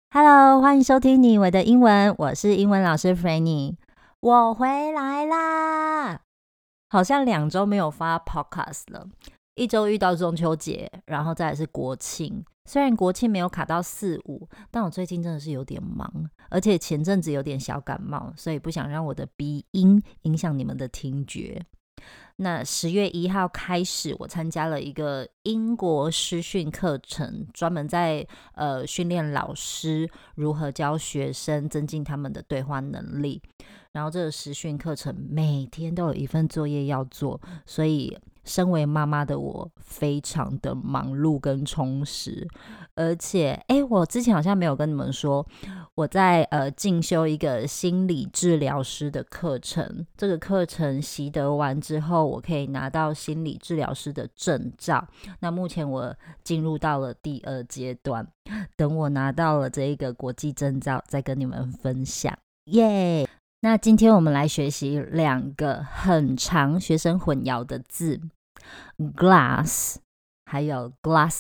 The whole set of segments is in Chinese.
Hello，欢迎收听你我的英文，我是英文老师 Frannie， 我回来啦！好像2周没有发 podcast 了，一周遇到中秋节，然后再来是国庆。虽然国庆没有卡到4、5，但我最近真的是有点忙，而且前阵子有点小感冒，所以不想让我的鼻音影响你们的听觉。那10月1号开始，我参加了一个英国师训课程，专门在训练老师如何教学生增进他们的对话能力。然后这个师训课程每天都有一份作业要做，所以身为妈妈的我非常的忙碌跟充实。而且我之前好像没有跟你们说，我在进修一个心理治疗师的课程。这个课程习得完之后，我可以拿到心理治疗师的证照。那目前我进入到了第2阶段，等我拿到了这一个国际证照再跟你们分享耶。那今天我们来学习2个很常学生混淆的字， glass 还有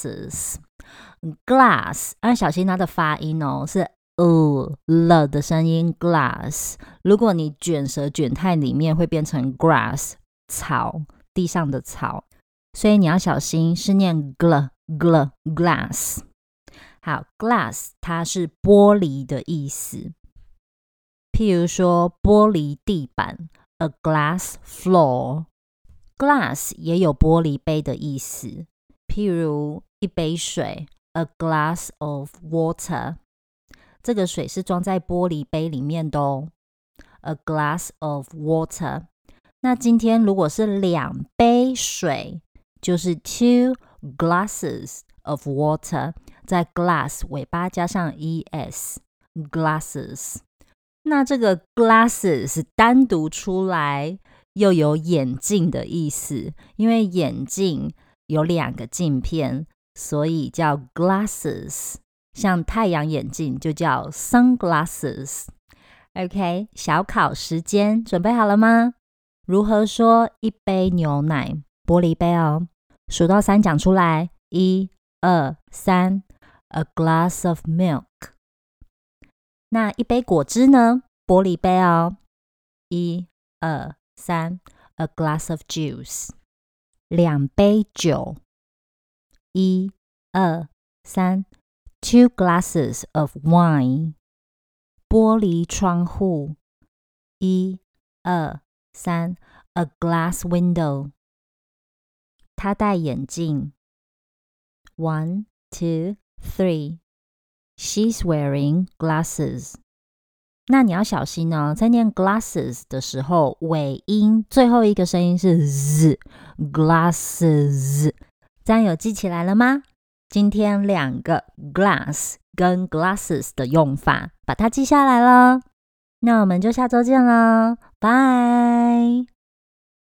glasses。glass 小心它的发音哦，是了的声音 glass。 如果你卷舌卷太里面会变成 grass 草，地上的草，所以你要小心是念 glass。 好， glass 它是玻璃的意思，譬如说玻璃地板 a glass floor。 glass 也有玻璃杯的意思，譬如一杯水 a glass of water， 这个水是装在玻璃杯里面的哦， a glass of water。 那今天如果是2杯水，就是 2 glasses of water， 在 glass 尾巴加上 es glasses。那这个 glasses 单独出来又有眼镜的意思，因为眼镜有2个镜片，所以叫 glasses。 像太阳眼镜就叫 sunglasses。 OK， 小考时间准备好了吗？如何说一杯牛奶，玻璃杯哦，数到3讲出来，1、2、3 a glass of milk。那一杯果汁呢？玻璃杯哦，1、2、3 a glass of juice。 2杯酒，1、2、3 2 glasses of wine。 玻璃窗户，1、2、3 a glass window。 他戴眼镜，1、2、3 She's wearing glasses。 那你要小心哦，在念 glasses 的时候，尾音最后一个声音是 z， glasses。 这样有记起来了吗？今天2个 glass 跟 glasses 的用法，把它记下来了。那我们就下周见咯，拜。